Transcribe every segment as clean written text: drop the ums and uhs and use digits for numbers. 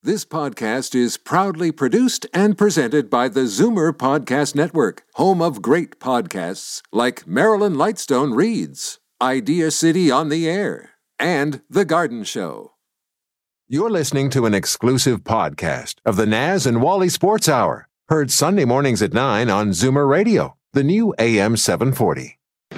This podcast is proudly produced and presented by the Zoomer Podcast Network, home of great podcasts like Marilyn Lightstone Reads, Idea City on the Air, and The Garden Show. You're listening to an exclusive podcast of the Naz and Wally Sports Hour, heard Sunday mornings at 9 on Zoomer Radio, the new AM 740.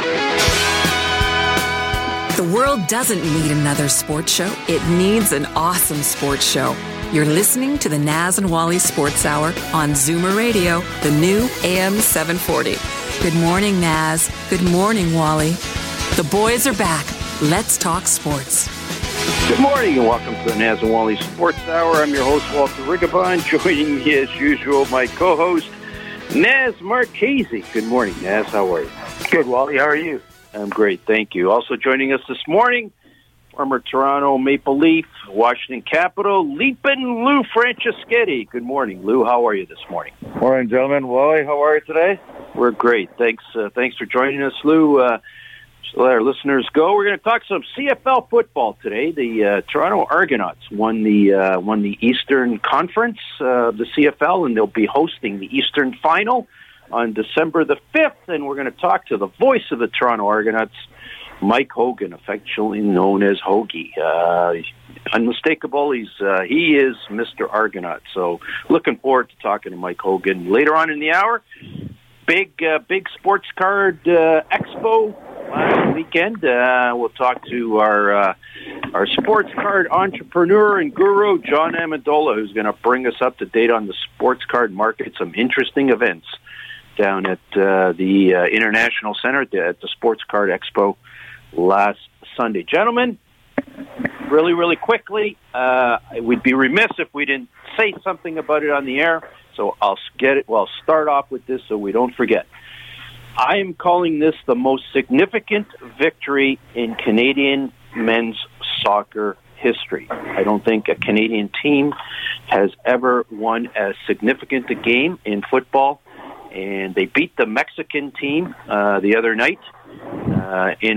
The world doesn't need another sports show. It needs an awesome sports show. You're listening to the Naz and Wally Sports Hour on Zoomer Radio, the new AM 740. Good morning, Naz. Good morning, Wally. The boys are back. Let's talk sports. Good morning and welcome to the Naz and Wally Sports Hour. I'm your host, Walter Rigabon. Joining me as usual, my co-host, Naz Marchese. Good morning, Naz. How are you? Good, Wally. How are you? I'm great, thank you. Also joining us this morning, former Toronto Maple Leaf, Washington Capital, Leapin' Lou Franceschetti. Good morning, Lou. How are you this morning? Morning, gentlemen. Wally, how are you today? We're great. Thanks for joining us, Lou. Just to let our listeners go, we're going to talk some CFL football today. The Toronto Argonauts won the Eastern Conference of the CFL, and they'll be hosting the Eastern Final on December the 5th, and we're going to talk to the voice of the Toronto Argonauts, Mike Hogan, affectionately known as Hoagie. Unmistakable, he is Mr. Argonaut. So looking forward to talking to Mike Hogan later on in the hour. Big sports card expo last weekend. We'll talk to our sports card entrepreneur and guru, John Amendola, who's going to bring us up to date on the sports card market, some interesting events down at the International Center at the Sports Card Expo last Sunday. Gentlemen, really, really quickly, we'd be remiss if we didn't say something about it on the air, so I'll start off with this so we don't forget. I am calling this the most significant victory in Canadian men's soccer history. I don't think a Canadian team has ever won as significant a game in football, and they beat the Mexican team the other night in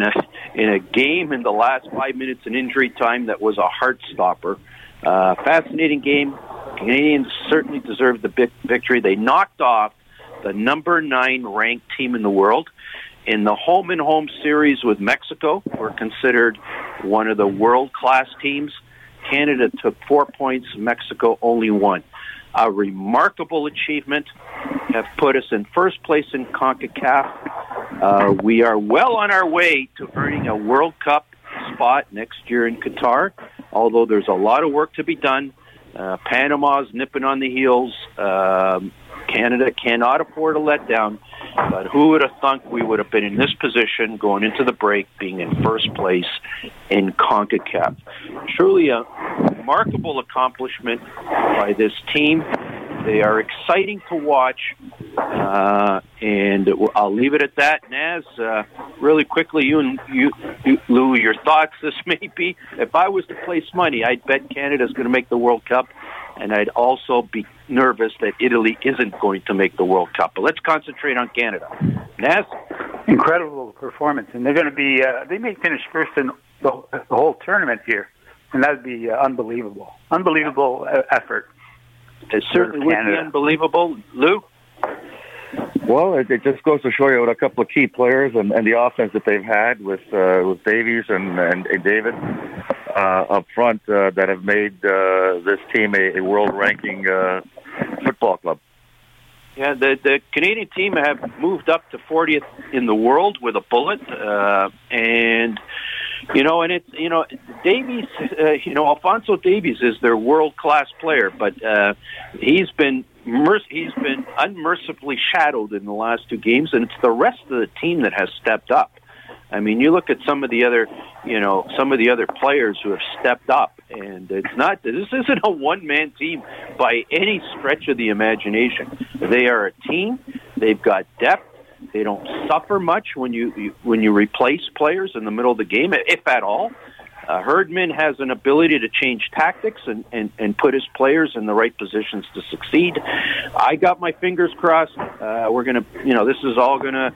a game in the last 5 minutes in injury time that was a heart stopper. Fascinating game. Canadians certainly deserved the big victory. They knocked off the number 9 ranked team in the world. In the home-and-home series with Mexico, were considered one of the world-class teams. Canada took 4 points, Mexico only 1. A remarkable achievement, have put us in first place in CONCACAF. We are well on our way to earning a World Cup spot next year in Qatar, although there's a lot of work to be done. Panama's nipping on the heels. Canada cannot afford a letdown, but who would have thunk we would have been in this position going into the break, being in first place in CONCACAF. Truly a remarkable accomplishment by this team. They are exciting to watch, and I'll leave it at that. Naz, really quickly, you, Lou, your thoughts this may be. If I was to place money, I'd bet Canada's going to make the World Cup, and I'd also be nervous that Italy isn't going to make the World Cup. But let's concentrate on Canada. Naz? Incredible performance, and they're going to be, they may finish first in the whole tournament here, and that would be unbelievable. Unbelievable effort. It certainly would be unbelievable. Lou? Well, it just goes to show you what a couple of key players and the offense that they've had with Davies and David up front that have made this team a world-ranking football club. Yeah, the Canadian team have moved up to 40th in the world with a bullet, and Davies, Alphonso Davies is their world-class player, but he's been unmercifully shadowed in the last 2 games, and it's the rest of the team that has stepped up. I mean, you look at some of the other players who have stepped up, and this isn't a one-man team by any stretch of the imagination. They are a team. They've got depth. They don't suffer much when you replace players in the middle of the game, if at all. Herdman has an ability to change tactics and put his players in the right positions to succeed. I got my fingers crossed. This is all gonna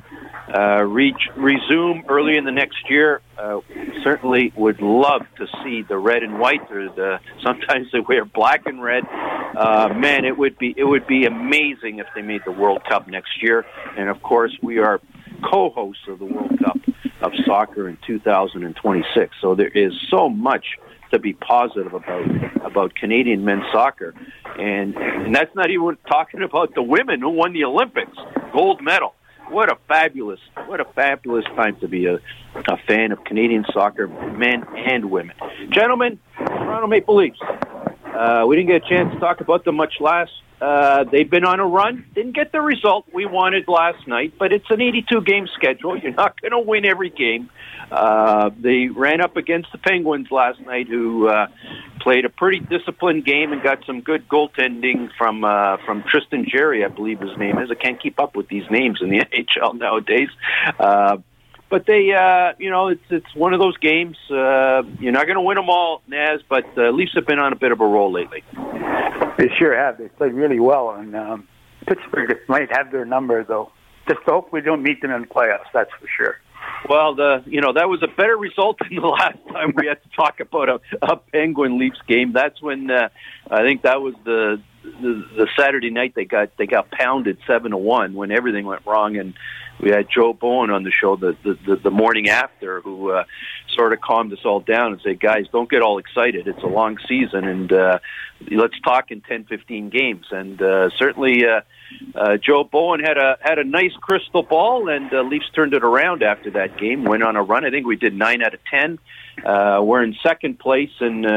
resume early in the next year. Certainly would love to see the red and white, or sometimes they wear black and red. Man, it would be amazing if they made the World Cup next year. And of course, we are co-hosts of the World Cup of soccer in 2026. So there is so much to be positive about Canadian men's soccer, and that's not even talking about the women who won the Olympics, gold medal. What a fabulous time to be a fan of Canadian soccer, men and women. Gentlemen, Toronto Maple Leafs. We didn't get a chance to talk about them much last. They've been on a run. Didn't get the result we wanted last night, but it's an 82-game schedule. You're not going to win every game. They ran up against the Penguins last night, who played a pretty disciplined game and got some good goaltending from Tristan Jarry, I believe his name is. I can't keep up with these names in the NHL nowadays. But they, it's one of those games. You're not going to win them all, Naz, but Leafs have been on a bit of a roll lately. They sure have. They played really well, and Pittsburgh might have their number, though. Just hope we don't meet them in the playoffs, that's for sure. Well, that was a better result than the last time we had to talk about a Penguin Leafs game. That's when I think that was the Saturday night they got pounded 7-1 when everything went wrong, and we had Joe Bowen on the show the morning after, who sort of calmed us all down and said, guys, don't get all excited. It's a long season, and let's talk in 10-15 games. And certainly Joe Bowen had a nice crystal ball, and Leafs turned it around after that game, went on a run. I think we did 9 out of 10. We're in second place in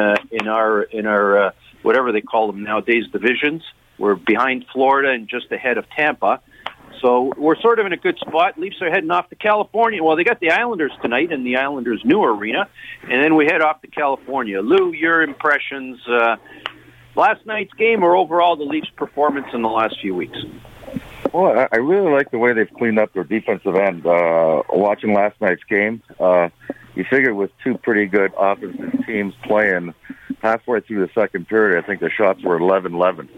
our whatever they call them nowadays, divisions. We're behind Florida and just ahead of Tampa. So we're sort of in a good spot. Leafs are heading off to California. Well, they got the Islanders tonight in the Islanders' new arena, and then we head off to California. Lou, your impressions, last night's game, or overall the Leafs' performance in the last few weeks? Well, I really like the way they've cleaned up their defensive end. Watching last night's game, you figure with two pretty good offensive teams playing halfway through the second period, I think the shots were 11-11.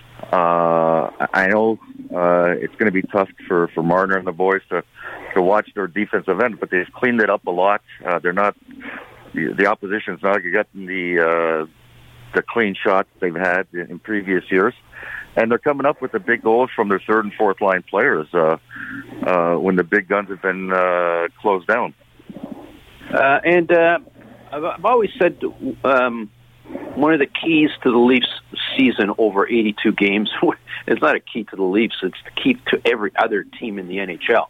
I know it's going to be tough for Marner and the boys to watch their defensive end, but they've cleaned it up a lot. They're not the opposition's not getting the clean shots they've had in previous years, and they're coming up with the big goals from their third and fourth line players when the big guns have been closed down. And I've always said one of the keys to the Leafs season over 82 games, it's not a key to the Leafs, it's the key to every other team in the NHL,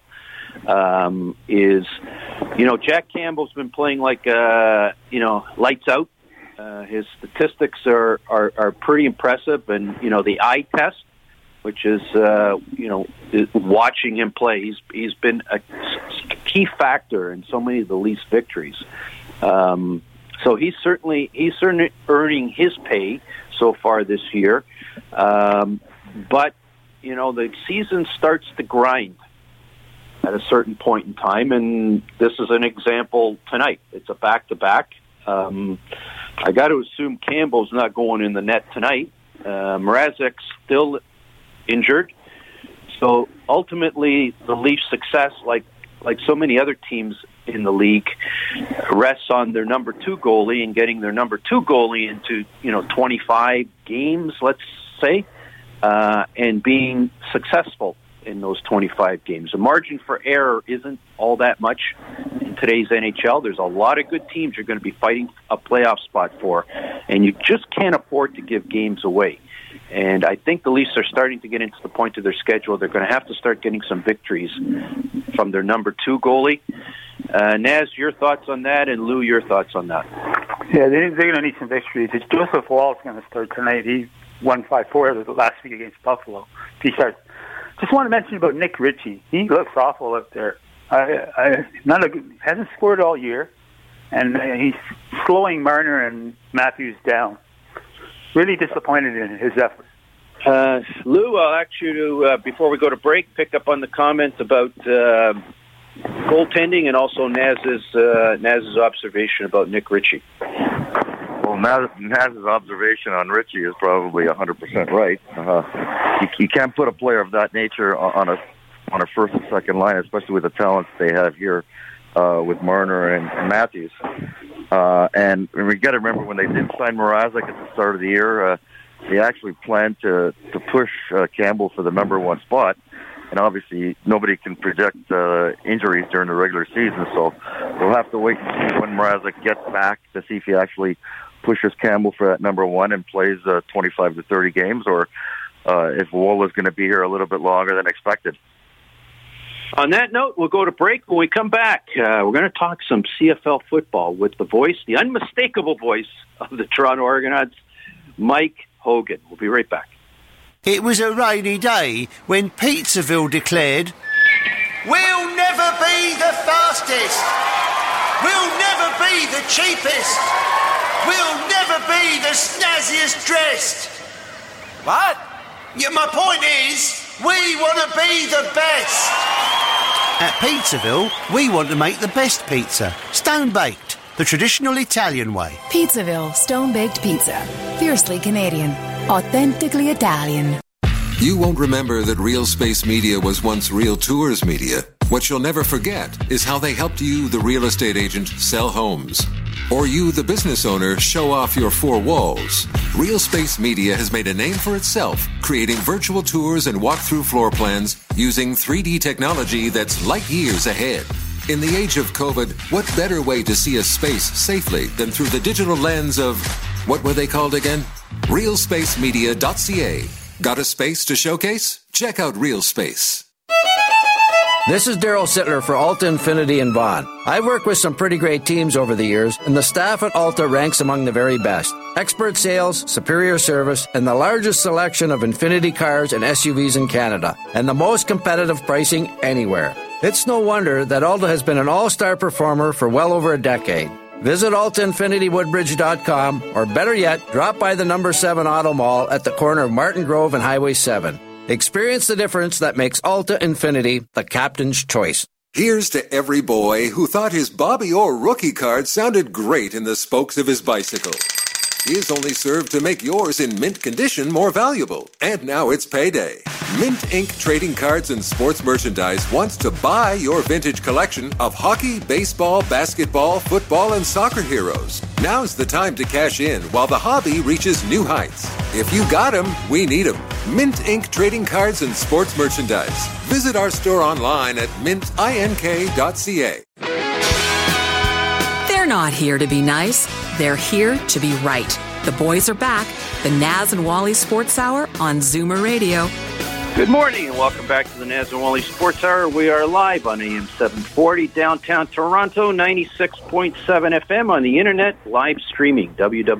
is, Jack Campbell's been playing like, lights out. His statistics are pretty impressive, and, the eye test, which is, watching him play, he's been a key factor in so many of the Leafs victories. So he's certainly earning his pay so far this year. But, the season starts to grind at a certain point in time, and this is an example tonight. It's a back-to-back. I got to assume Campbell's not going in the net tonight. Mrazek's still injured. So ultimately, the Leafs' success, like so many other teams in the league, rests on their number 2 goalie and getting their number 2 goalie into 25 games, let's say, and being successful in those 25 games. The margin for error isn't all that much in today's NHL. There's a lot of good teams you're going to be fighting a playoff spot for, and you just can't afford to give games away. And I think the Leafs are starting to get into the point of their schedule. They're going to have to start getting some victories from their number 2 goalie. Naz, your thoughts on that, and Lou, your thoughts on that? Yeah, they're going to need some victories. It's Joseph Woll's going to start tonight. He won 5-4 last week against Buffalo. He starts. Just want to mention about Nick Ritchie. He looks awful up there. Hasn't scored all year, and he's slowing Marner and Matthews down. Really disappointed in his effort. Lou, I'll ask you to, before we go to break, pick up on the comments about goaltending and also Naz's observation about Nick Ritchie. Well, Naz's observation on Ritchie is probably 100% right. You can't put a player of that nature on on a first and second line, especially with the talents they have here with Marner and Matthews. And we got to remember when they did sign Mrazek at the start of the year, they actually planned to push Campbell for the number one spot. And obviously, nobody can project injuries during the regular season, so we'll have to wait and see when Mrazek gets back to see if he actually pushes Campbell for that number one and plays 25 to 30 games, or if Wola's going to be here a little bit longer than expected. On that note, we'll go to break. When we come back, we're going to talk some CFL football with the voice, the unmistakable voice of the Toronto Argonauts, Mike Hogan. We'll be right back. It was a rainy day when Pizzaville declared, "We'll never be the fastest. We'll never be the cheapest. We'll never be the snazziest dressed." What? Yeah, my point is, we want to be the best. At Pizzaville, we want to make the best pizza. Stone-baked, the traditional Italian way. Pizzaville Stone-Baked Pizza. Fiercely Canadian. Authentically Italian. You won't remember that Real Space Media was once Real Tours Media. What you'll never forget is how they helped you, the real estate agent, sell homes. Or you, the business owner, show off your four walls. Real Space Media has made a name for itself, creating virtual tours and walk-through floor plans using 3D technology that's light years ahead. In the age of COVID, what better way to see a space safely than through the digital lens of, what were they called again? RealSpaceMedia.ca. Got a space to showcase? Check out Real Space. This is Daryl Sittler for Alta Infinity in Vaughan. I've worked with some pretty great teams over the years, and the staff at Alta ranks among the very best. Expert sales, superior service, and the largest selection of Infinity cars and SUVs in Canada, and the most competitive pricing anywhere. It's no wonder that Alta has been an all-star performer for well over a decade. Visit AltaInfinityWoodbridge.com, or better yet, drop by the number 7 Auto Mall at the corner of Martin Grove and Highway 7. Experience the difference that makes Alta Infinity the captain's choice. Here's to every boy who thought his Bobby Orr rookie card sounded great in the spokes of his bicycle. His only served to make yours in mint condition more valuable. And now it's payday. Mint Inc. Trading Cards and Sports Merchandise wants to buy your vintage collection of hockey, baseball, basketball, football, and soccer heroes. Now's the time to cash in while the hobby reaches new heights. If you got 'em, we need 'em. Mint Inc. Trading Cards and Sports Merchandise. Visit our store online at mintink.ca. They're not here to be nice. They're here to be right. The boys are back. The Naz and Wally Sports Hour on Zoomer Radio. Good morning and welcome back to the Naz and Wally Sports Hour. We are live on AM 740 downtown Toronto, 96.7 FM on the internet, live streaming,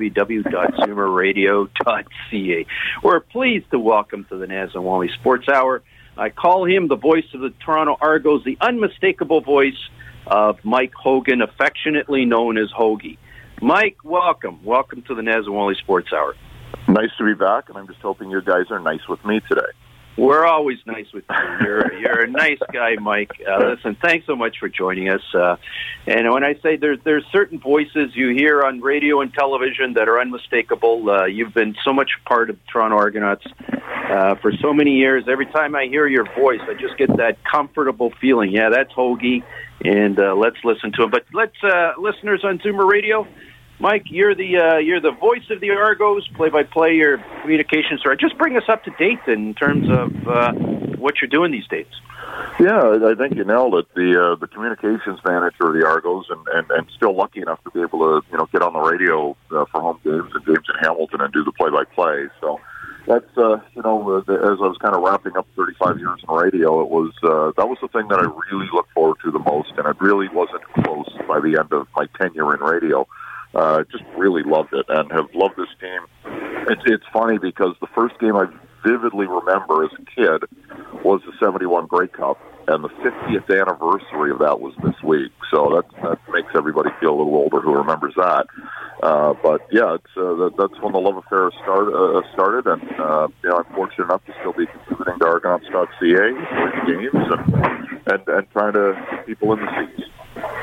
www.zoomerradio.ca. We're pleased to welcome to the Naz and Wally Sports Hour. I call him the voice of the Toronto Argos, the unmistakable voice of Mike Hogan, affectionately known as Hoagie. Mike, welcome. Welcome to the Naz and Wally Sports Hour. Nice to be back, and I'm just hoping you guys are nice with me today. We're always nice with you. You're a nice guy, Mike. Listen, thanks so much for joining us. And when I say there's certain voices you hear on radio and television that are unmistakable, you've been so much part of Toronto Argonauts for so many years. Every time I hear your voice, I just get that comfortable feeling. Yeah, that's Hoagie, and let's listen to him. But let's listeners on Zoomer Radio. Mike, you're the voice of the Argos, play-by-play, your communications director. Just bring us up to date in terms of what you're doing these days. Yeah, I think you nailed it. The communications manager of the Argos, and still lucky enough to be able to get on the radio for home games and games in Hamilton and do the play-by-play. So that's as I was kind of wrapping up 35 years in radio, that was the thing that I really looked forward to the most, and it really wasn't close by the end of my tenure in radio. Just really loved it and have loved this team. It's funny because the first game I vividly remember as a kid was the 71 Grey Cup, and the 50th anniversary of that was this week. So that makes everybody feel a little older who remembers that. But yeah, that's when the love affair started, and I'm fortunate enough to still be contributing to Argonauts.ca, winning games, and trying to get people in the seats.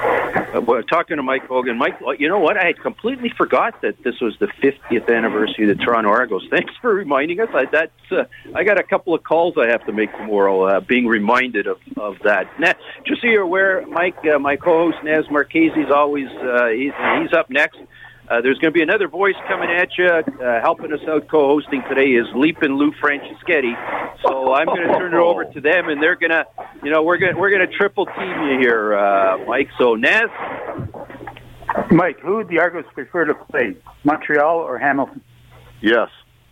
talking to Mike Hogan. Mike, you know what? I had completely forgot that this was the 50th anniversary of the Toronto Argos. Thanks for reminding us. I got a couple of calls I have to make tomorrow, being reminded of that. Now, just so you're aware, Mike, my co-host Naz Marchese is always he's up next. There's going to be another voice coming at you, helping us out. Co-hosting today is Leap and Lou Franceschetti. So I'm going to turn it over to them, and they're going to, we're going to triple team you here, Mike. So Naz, Mike, who would the Argos prefer to play, Montreal or Hamilton? Yes.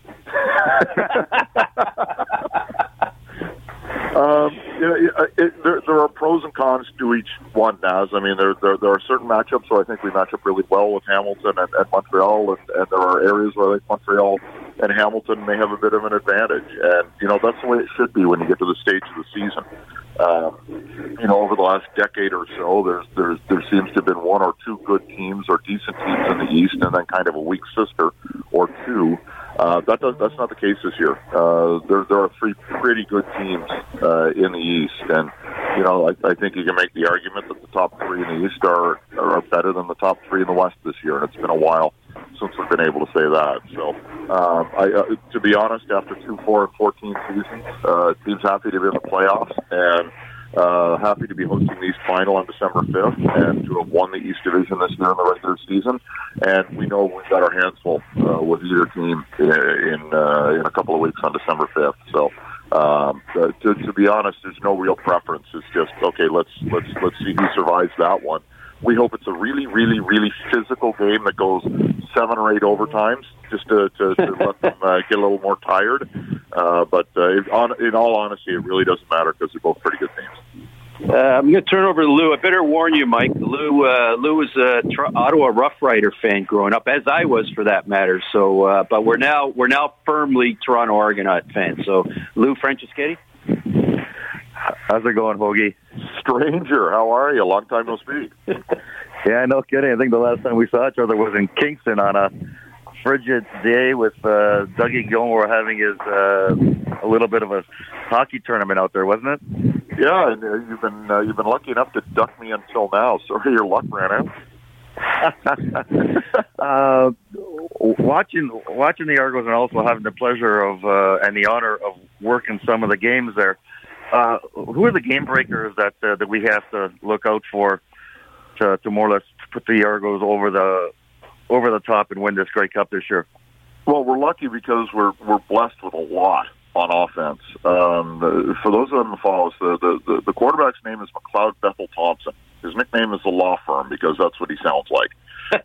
There are pros and cons to each one, Naz. I mean, there are certain matchups where I think we match up really well with Hamilton and Montreal, and there are areas where I think Montreal and Hamilton may have a bit of an advantage. And, that's the way it should be when you get to the stage of the season. Over the last decade or so, there seems to have been one or two good teams or decent teams in the East, and then kind of a weak sister or two. That's not the case this year. There are three pretty good teams in the East, and I think you can make the argument that the top three in the East are better than the top three in the West this year, and it's been a while since we've been able to say that. So, to be honest, after 2, 4, and 14 seasons, team's happy to be in the playoffs and happy to be hosting the East Final on December 5th and to have won the East Division this year in the regular season. And we know we've got our hands full with either team in a couple of weeks on December 5th. So, to be honest, there's no real preference. It's just, okay, let's see who survives that one. We hope it's a really, really, really physical game that goes 7 or 8 overtimes, just to let them get a little more tired. But in all honesty, it really doesn't matter because they're both pretty good teams. I'm going to turn over to Lou. I better warn you, Mike. Lou was a Ottawa Rough Rider fan growing up, as I was, for that matter. So, but we're now firmly Toronto Argonaut fans. So, Lou Franceschetti. How's it going, Hoagie? Stranger, how are you? Long time no speak. Yeah, no kidding. I think the last time we saw each other was in Kingston on a frigid day with Dougie Gilmore having his a little bit of a hockey tournament out there, wasn't it? Yeah, and you've been lucky enough to duck me until now. Sorry, your luck ran out. Watching the Argos and also having the pleasure of and the honor of working some of the games there. Who are the game breakers that we have to look out for to more or less put the Argos over the top and win this Grey Cup this year? Well, we're lucky because we're blessed with a lot on offense. For those of them who follow us, the quarterback's name is McLeod Bethel Thompson. His nickname is the Law Firm because that's what he sounds like.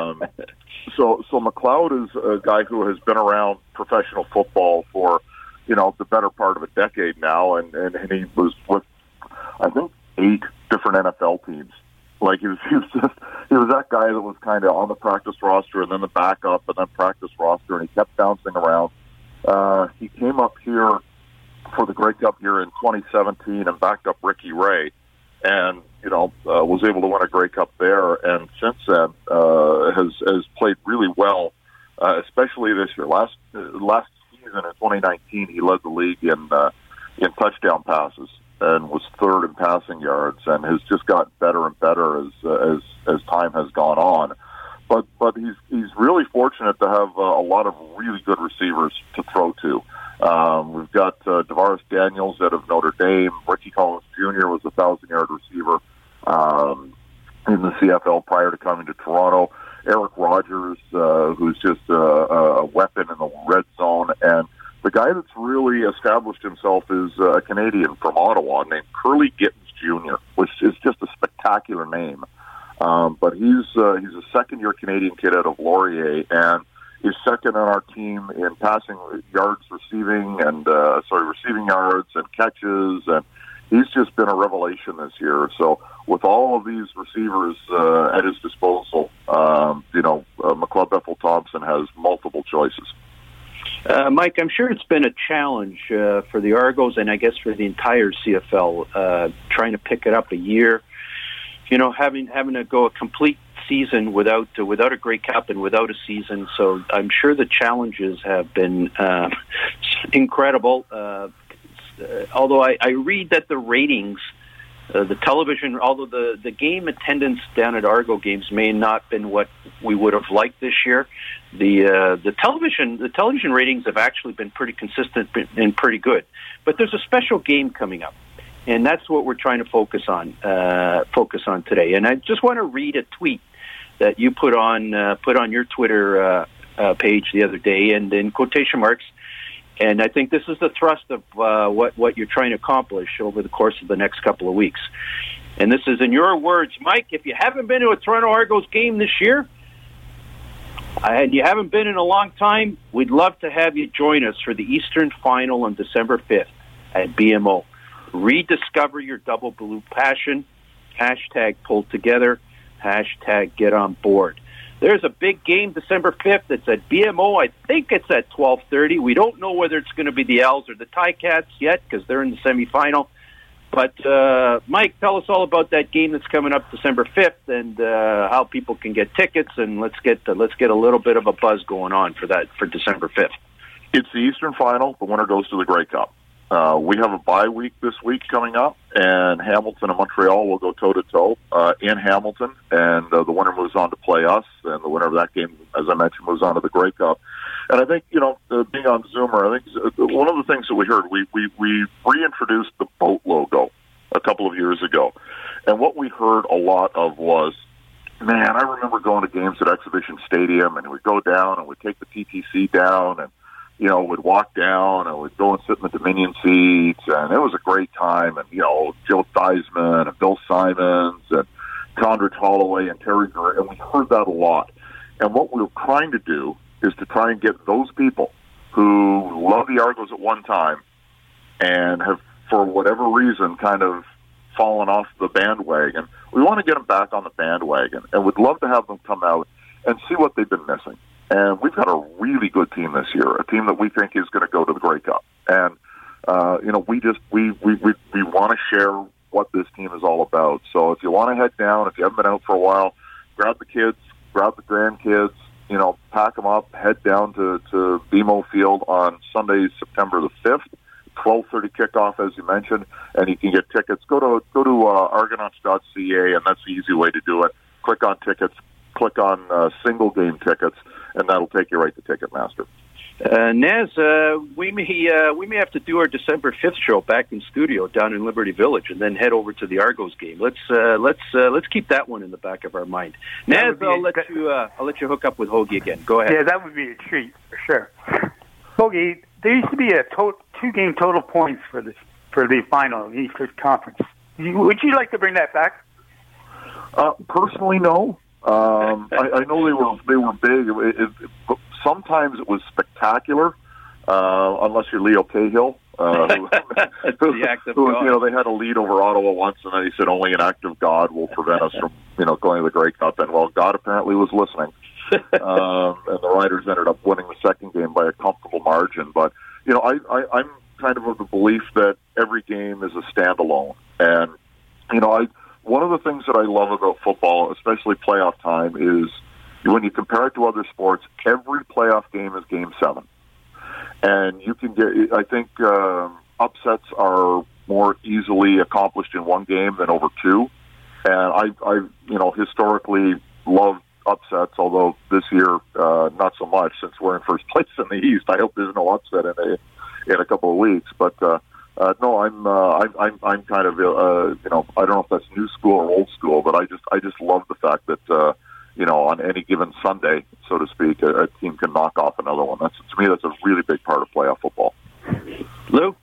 So McLeod is a guy who has been around professional football for the better part of a decade now, and he was with, I think, 8 different NFL teams. Like he was that guy that was kind of on the practice roster and then the backup and then practice roster, and he kept bouncing around. He came up here for the Grey Cup here in 2017 and backed up Ricky Ray, and was able to win a Grey Cup there. And since then, has played really well, especially this year. Last season in 2019, he led the league in touchdown passes and was 3rd in passing yards, and has just gotten better and better as time has gone on. But he's really fortunate to have a lot of really good receivers to throw to. We've got Devaris Daniels out of Notre Dame. Ricky Collins Jr. was a 1,000-yard receiver in the CFL prior to coming to Toronto. Eric Rogers, who's just a weapon in the red zone. And the guy that's really established himself is a Canadian from Ottawa named Curly Gittens Jr., which is just a spectacular name. But he's a second-year Canadian kid out of Laurier, and is second on our team in passing yards, receiving yards and catches, and he's just been a revelation this year. So with all of these receivers at his disposal, McLeod Bethel Thompson has multiple choices. Mike, I'm sure it's been a challenge for the Argos and I guess for the entire CFL trying to pick it up a year. Having to go a complete season without a Grey Cup and without a season. So I'm sure the challenges have been incredible. Although I read that the ratings the television, although the game attendance down at Argo games may not been what we would have liked this year, the television ratings have actually been pretty consistent and pretty good. But there's a special game coming up, and that's what we're trying to focus on today. And I just want to read a tweet that you put on your Twitter page the other day, and in quotation marks. And I think this is the thrust of what you're trying to accomplish over the course of the next couple of weeks. And this is in your words, Mike. If you haven't been to a Toronto Argos game this year, and you haven't been in a long time, we'd love to have you join us for the Eastern Final on December 5th at BMO. Rediscover your Double Blue passion. Hashtag pull together. Hashtag get on board. There's a big game December 5th. It's at BMO. I think it's at 12:30. We don't know whether it's going to be the Owls or the Ticats yet because they're in the semifinal. But, Mike, tell us all about that game that's coming up December 5th and how people can get tickets, and let's get a little bit of a buzz going on for December 5th. It's the Eastern Final. The winner goes to the Grey Cup. We have a bye week this week coming up, and Hamilton and Montreal will go toe-to-toe in Hamilton, and the winner moves on to play us, and the winner of that game, as I mentioned, moves on to the Grey Cup. And I think, being on Zoomer, I think one of the things that we heard, we reintroduced the boat logo a couple of years ago, and what we heard a lot of was, man, I remember going to games at Exhibition Stadium, and we'd go down, and we'd take the TTC down, and we'd walk down and we'd go and sit in the Dominion seats, and it was a great time. And, Joe Theismann and Bill Simons and Condrit Holloway and Terry Gray, and we heard that a lot. And what we were trying to do is to try and get those people who love the Argos at one time and have, for whatever reason, kind of fallen off the bandwagon. We want to get them back on the bandwagon, and we'd love to have them come out and see what they've been missing. And we've got a really good team this year, a team that we think is going to go to the Grey Cup. And, we want to share what this team is all about. So if you want to head down, if you haven't been out for a while, grab the kids, grab the grandkids, pack them up, head down to BMO Field on Sunday, September the 5th, 12:30 kickoff, as you mentioned, and you can get tickets. Go to argonauts.ca, and that's the easy way to do it. Click on tickets, click on single game tickets, and that'll take you right to Ticketmaster. Naz, we may have to do our December 5th show back in studio down in Liberty Village, and then head over to the Argos game. Let's keep that one in the back of our mind. Naz, I'll let you hook up with Hoagie again. Go ahead. Yeah, that would be a treat for sure. Hoagie, there used to be a 2-game total points for the final in the Eastern Conference. Would you like to bring that back? Personally, no. I know they were big. Sometimes it was spectacular, unless you're Leo Cahill, who they had a lead over Ottawa once, and then he said only an act of God will prevent us from going to the Grey Cup. And God apparently was listening, and the Riders ended up winning the second game by a comfortable margin. But I'm kind of the belief that every game is a standalone, and one of the things that I love about football, especially playoff time, is when you compare it to other sports, every playoff game is Game 7. And you can get, I think, upsets are more easily accomplished in one game than over two. And I historically loved upsets, although this year, not so much since we're in first place in the East. I hope there's no upset in a couple of weeks. But, no, I'm kind of, I don't know if that's new school or old school, but I just love the fact that, on any given Sunday, so to speak, a team can knock off another one. To me, that's a really big part of playoff football. Lou?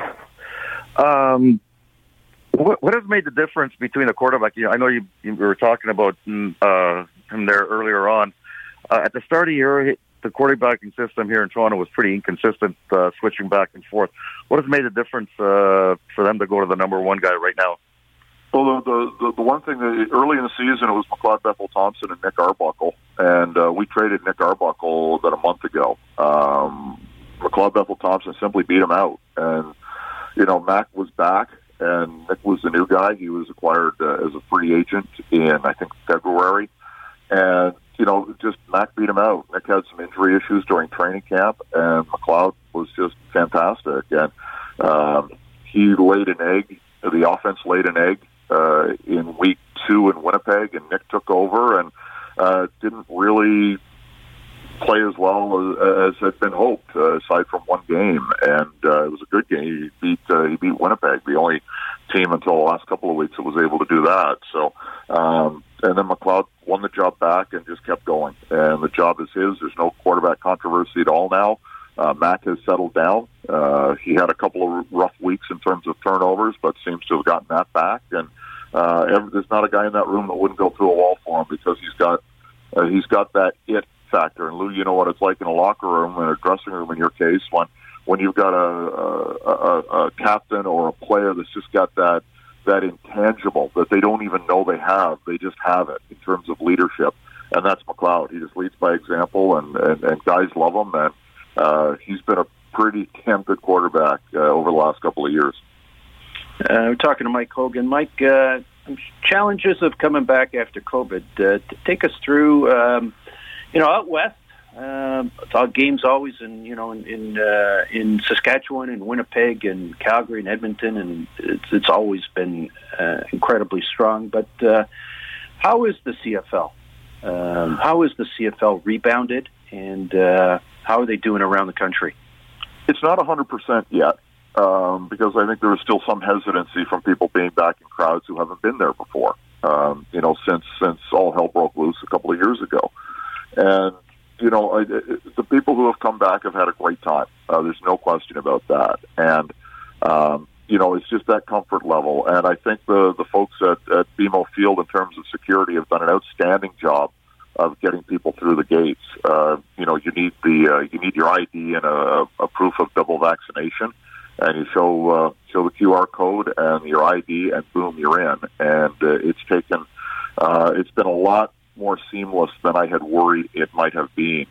What has made the difference between the quarterback? I know you were talking about him there earlier on. At the start of the year, the quarterbacking system here in Toronto was pretty inconsistent, switching back and forth. What has made a difference for them to go to the number one guy right now? Well, the one thing that early in the season, it was McLeod Bethel-Thompson and Nick Arbuckle, and we traded Nick Arbuckle about a month ago. McLeod Bethel-Thompson simply beat him out, and Mac was back, and Nick was the new guy. He was acquired as a free agent in, I think, February, and just Mac beat him out. Nick had some injury issues during training camp, and McLeod was just fantastic, and he laid an egg. The offense laid an egg Winnipeg, and Nick took over and didn't really play as well as had been hoped, aside from one game. And it was a good game. He beat Winnipeg, the only team until the last couple of weeks that was able to do that. So, and then McLeod won the job back and just kept going. And the job is his. There's no quarterback controversy at all now. Mac has settled down. He had a couple of rough weeks in terms of turnovers, but seems to have gotten that back. And there's not a guy in that room that wouldn't go through a wall for him, because he's got that it factor. And Lou, you know what it's like in a locker room, in a dressing room in your case, when you've got a captain or a player that's just got that intangible that they don't even know they have. They just have it in terms of leadership. And that's McLeod. He just leads by example, and guys love him. And he's been a pretty damn good quarterback over the last couple of years. We're talking to Mike Hogan. Mike, challenges of coming back after COVID. Take us through, out west. Games always in Saskatchewan and Winnipeg and Calgary and Edmonton, and it's always been incredibly strong. But how is the CFL? How is the CFL rebounded, and how are they doing around the country? It's not 100% yet, because I think there is still some hesitancy from people being back in crowds who haven't been there before. Since all hell broke loose a couple of years ago, and the people who have come back have had a great time. There's no question about that. And, it's just that comfort level. And I think the folks at BMO Field, in terms of security, have done an outstanding job of getting people through the gates. You need your ID and a proof of double vaccination. And you show the QR code and your ID, and boom, you're in. And it's been a lot more seamless than I had worried it might have been.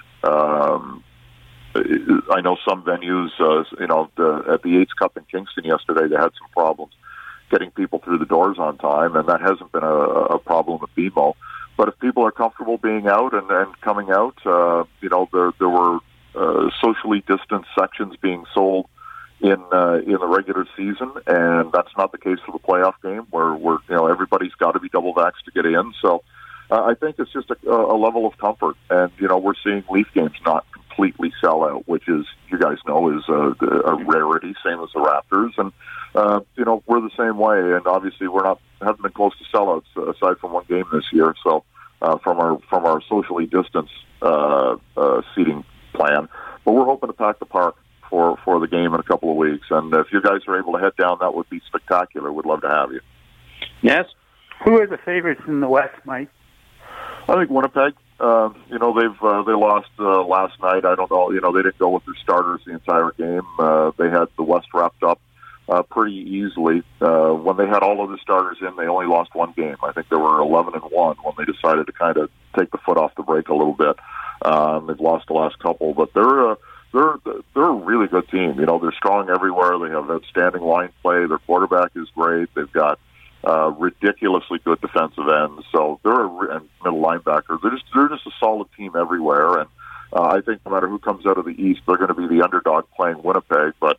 I know some venues, at the Yates Cup in Kingston yesterday, they had some problems getting people through the doors on time, and that hasn't been a problem at BMO. But if people are comfortable being out and coming out, there were socially distanced sections being sold in the regular season, and that's not the case for the playoff game, where everybody's got to be double vaxxed to get in. So I think it's just a level of comfort, and we're seeing Leaf games not completely sell out, which is, you guys know, is a rarity, same as the Raptors, and we're the same way. And obviously, haven't been close to sellouts aside from one game this year. So from our socially distanced seating plan, but we're hoping to pack the park for the game in a couple of weeks. And if you guys are able to head down, that would be spectacular. We'd love to have you. Yes. Who are the favorites in the West, Mike? I think Winnipeg. They lost last night. I don't know. They didn't go with their starters the entire game. They had the West wrapped up pretty easily. When they had all of the starters in, they only lost one game. I think they were 11-1 when they decided to kind of take the foot off the brake a little bit. They've lost the last couple, but they're a really good team. They're strong everywhere. They have outstanding line play. Their quarterback is great. They've got ridiculously good defensive ends. So and middle linebackers. They're just a solid team everywhere. And I think no matter who comes out of the East, they're going to be the underdog playing Winnipeg. But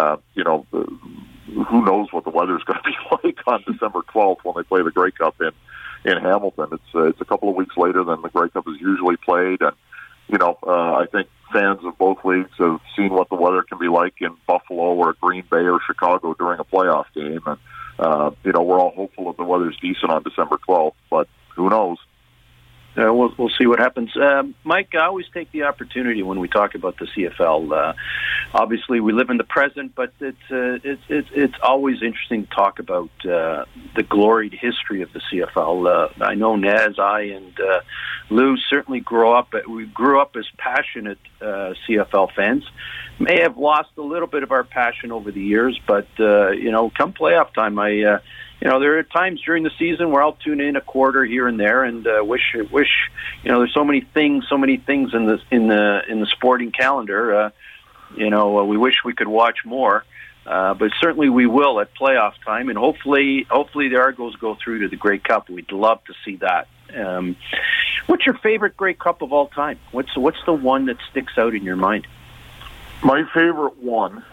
who knows what the weather's going to be like on December 12th when they play the Grey Cup in Hamilton. It's a couple of weeks later than the Grey Cup is usually played, and I think fans of both leagues have seen what the weather can be like in Buffalo or Green Bay or Chicago during a playoff game, and we're all hopeful that the weather's decent on December 12th, but who knows? We'll see what happens. Mike, I always take the opportunity when we talk about the CFL. Obviously, we live in the present, but it's always interesting to talk about the gloried history of the CFL. I know Naz, and Lou certainly grew up as passionate CFL fans. May have lost a little bit of our passion over the years, but come playoff time, there are times during the season where I'll tune in a quarter here and there, and wish there's so many things in the sporting calendar. We wish we could watch more, but certainly we will at playoff time, and hopefully the Argos go through to the Grey Cup. We'd love to see that. What's your favorite Grey Cup of all time? What's the one that sticks out in your mind? My favorite one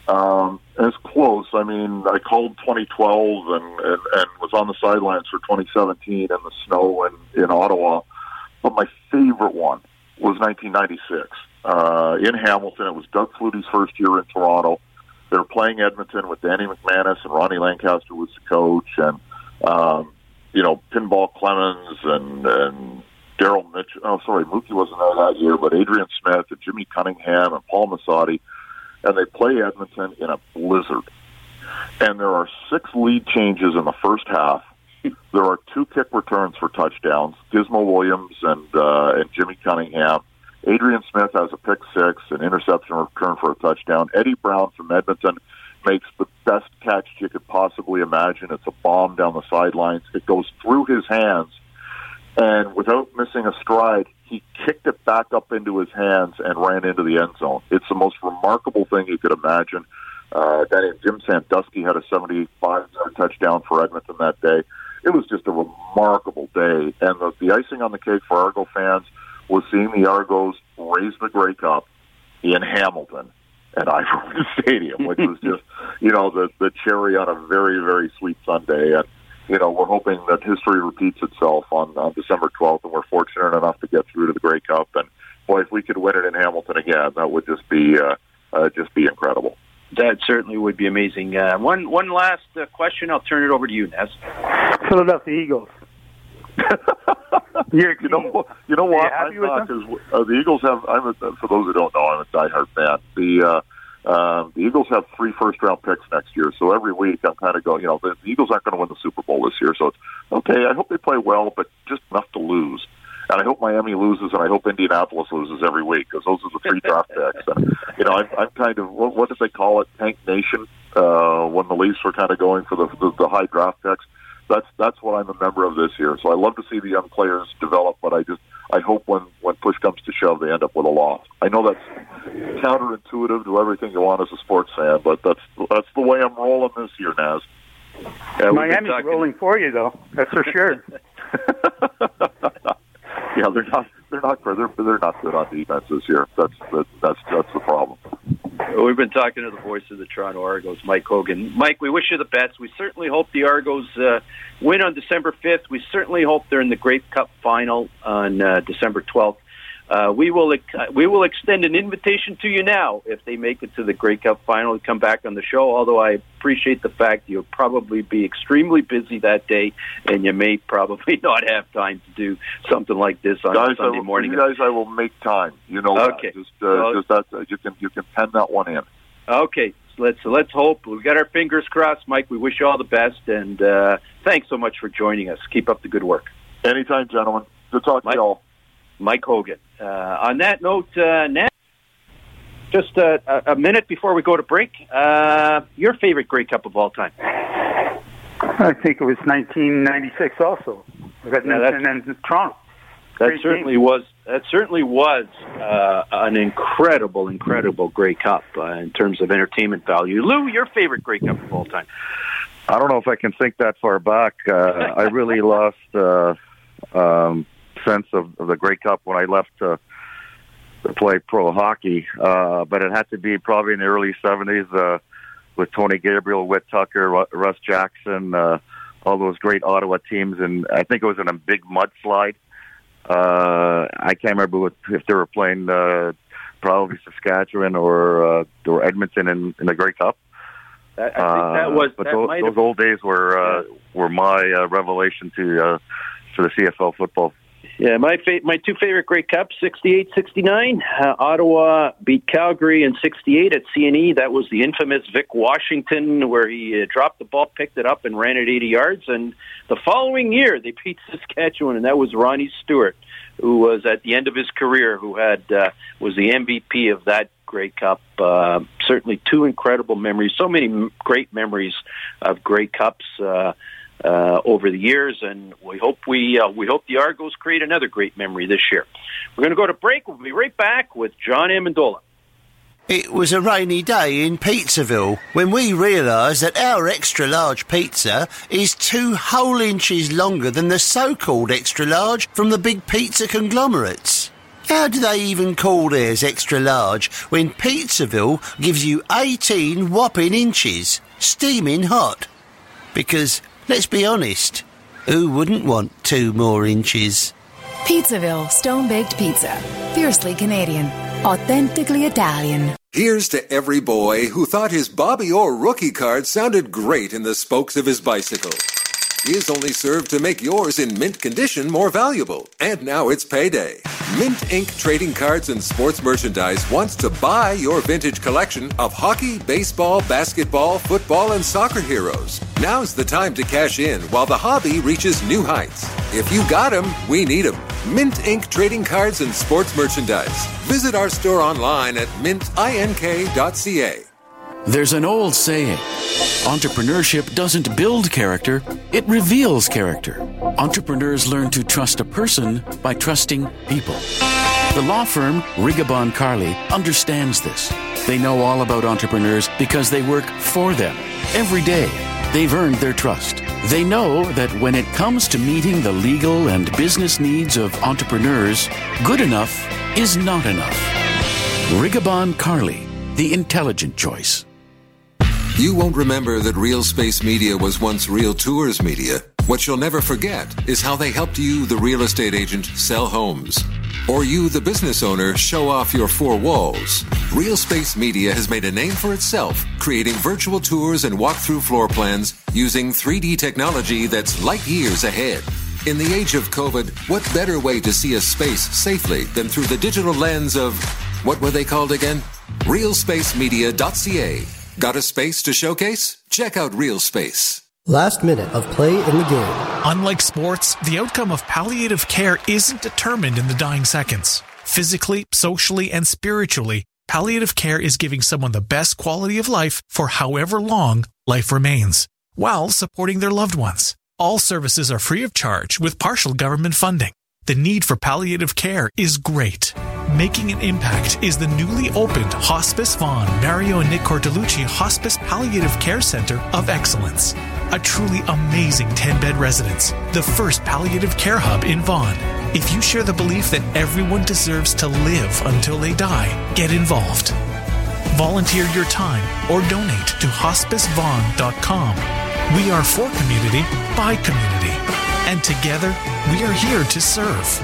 It's close. I mean, I called 2012 and was on the sidelines for 2017 in the snow in Ottawa. But my favorite one was 1996 in Hamilton. It was Doug Flutie's first year in Toronto. They were playing Edmonton with Danny McManus, and Ronnie Lancaster was the coach, and Pinball Clemens and Daryl Mitchell. Oh, sorry, Mookie wasn't there that year, but Adrian Smith and Jimmy Cunningham and Paul Massotti. And they play Edmonton in a blizzard. And there are 6 lead changes in the first half. There are 2 kick returns for touchdowns, Gizmo Williams and Jimmy Cunningham. Adrian Smith has a pick 6, an interception return for a touchdown. Eddie Brown from Edmonton makes the best catch you could possibly imagine. It's a bomb down the sidelines. It goes through his hands, and without missing a stride, he kicked it back up into his hands and ran into the end zone. It's the most remarkable thing you could imagine. A guy named Jim Sandusky had a 75-yard touchdown for Edmonton that day. It was just a remarkable day. And the icing on the cake for Argo fans was seeing the Argos raise the Grey Cup in Hamilton at Ivor Stadium, which was just, the cherry on a very, very sweet Sunday. And we're hoping that history repeats itself on December 12th, and we're fortunate enough to get through to the Grey Cup. And boy, if we could win it in Hamilton again, that would just be incredible. That certainly would be amazing. One last question. I'll turn it over to you, Nez. Philadelphia Eagles. You know what? I'm not, because the Eagles have. For those who don't know, I'm a diehard fan. The Eagles have 3 first-round picks next year, so every week I'm kind of going, the Eagles aren't going to win the Super Bowl this year, so it's okay. I hope they play well, but just enough to lose. And I hope Miami loses, and I hope Indianapolis loses every week, because those are the 3 draft picks. And I'm kind of, what did they call it, Tank Nation, when the Leafs were kind of going for the high draft picks. That's what I'm a member of this year. So I love to see the young players develop, but I hope when push comes to shove, they end up with a loss. I know that's counterintuitive to everything you want as a sports fan, but that's the way I'm rolling this year, Naz. Yeah, Miami's rolling for you, though. That's for sure. Yeah, they're not good on defense this year. That's the problem. We've been talking to the voice of the Toronto Argos, Mike Hogan. Mike, we wish you the best. We certainly hope the Argos win on December 5th. We certainly hope they're in the Grey Cup final on December 12th. We will extend an invitation to you now if they make it to the Grey Cup final to come back on the show, although I appreciate the fact you'll probably be extremely busy that day and you may probably not have time to do something like this on Sunday morning. You guys, I will make time. Okay. That. You can pen that one in. Okay. Let's hope. We've got our fingers crossed, Mike. We wish you all the best, and thanks so much for joining us. Keep up the good work. Anytime, gentlemen. Good talk to you all. Mike Hogan. On that note, Nat, just a minute before we go to break, your favorite Grey Cup of all time? I think it was 1996 also. And then Toronto. That certainly was an incredible Grey Cup in terms of entertainment value. Lou, your favorite Grey Cup of all time? I don't know if I can think that far back. I really lost sense of the Grey Cup when I left to play pro hockey, but it had to be probably in the early 70s with Tony Gabriel, Whit Tucker, Russ Jackson, all those great Ottawa teams, and I think it was in a big mudslide. I can't remember if they were playing probably Saskatchewan or Edmonton in the Grey Cup. I think that was. But those old days were my revelation to the CFL football. Yeah, my 2 favorite Grey Cups, 68-69. Ottawa beat Calgary in 68 at CNE. That was the infamous Vic Washington, where he dropped the ball, picked it up, and ran it 80 yards. And the following year, they beat Saskatchewan, and that was Ronnie Stewart, who was at the end of his career, who was the MVP of that Grey Cup. Certainly 2 incredible memories. So many great memories of Grey Cups over the years, and we hope the Argos create another great memory this year. We're going to go to break. We'll be right back with John Amendola. It was a rainy day in Pizzaville when we realised that our extra-large pizza is 2 whole inches longer than the so-called extra-large from the big pizza conglomerates. How do they even call theirs extra large when Pizzaville gives you 18 whopping inches, steaming hot? Because, let's be honest, who wouldn't want 2 more inches? Pizzaville Stone-Baked Pizza. Fiercely Canadian. Authentically Italian. Here's to every boy who thought his Bobby Orr rookie card sounded great in the spokes of his bicycle. His only served to make yours in mint condition more valuable. And now it's payday. Mint Inc. Trading Cards and Sports Merchandise wants to buy your vintage collection of hockey, baseball, basketball, football, and soccer heroes. Now's the time to cash in while the hobby reaches new heights. If you got 'em, we need 'em. Mint Inc. Trading Cards and Sports Merchandise. Visit our store online at mintink.ca. There's an old saying, entrepreneurship doesn't build character, it reveals character. Entrepreneurs learn to trust a person by trusting people. The law firm Rigabon Carly understands this. They know all about entrepreneurs because they work for them. Every day, they've earned their trust. They know that when it comes to meeting the legal and business needs of entrepreneurs, good enough is not enough. Rigabon Carly, the intelligent choice. You won't remember that Real Space Media was once Real Tours Media. What you'll never forget is how they helped you, the real estate agent, sell homes. Or you, the business owner, show off your 4 walls. Real Space Media has made a name for itself, creating virtual tours and walk-through floor plans using 3D technology that's light years ahead. In the age of COVID, what better way to see a space safely than through the digital lens of, what were they called again? RealSpaceMedia.ca. Got a space to showcase? Check out Real Space. Last minute of play in the game. Unlike sports, the outcome of palliative care isn't determined in the dying seconds. Physically, socially, and spiritually, palliative care is giving someone the best quality of life for however long life remains, while supporting their loved ones. All services are free of charge with partial government funding. The need for palliative care is great. Making an impact is the newly opened Hospice Vaughan Mario and Nick Cortolucci Hospice Palliative Care Center of Excellence. A truly amazing 10-bed residence, the first palliative care hub in Vaughan. If you share the belief that everyone deserves to live until they die, get involved. Volunteer your time or donate to hospicevaughan.com. We are for community, by community. And together, we are here to serve.